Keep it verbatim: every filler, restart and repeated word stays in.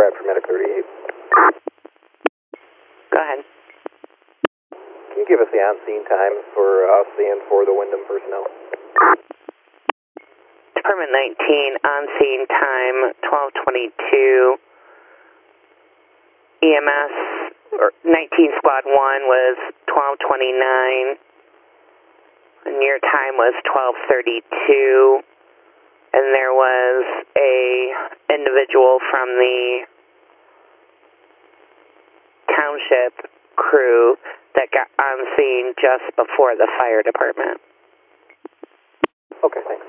Brad for Medic thirty-eight. Go ahead. Can you give us the on-scene times for us and for the Wyndham personnel? Department nineteen, on-scene time, twelve twenty-two. E M S, or nineteen Squad one was twelve twenty-nine. And your time was twelve thirty-two. And there was a individual from the township crew that got on scene just before the fire department. Okay, thanks.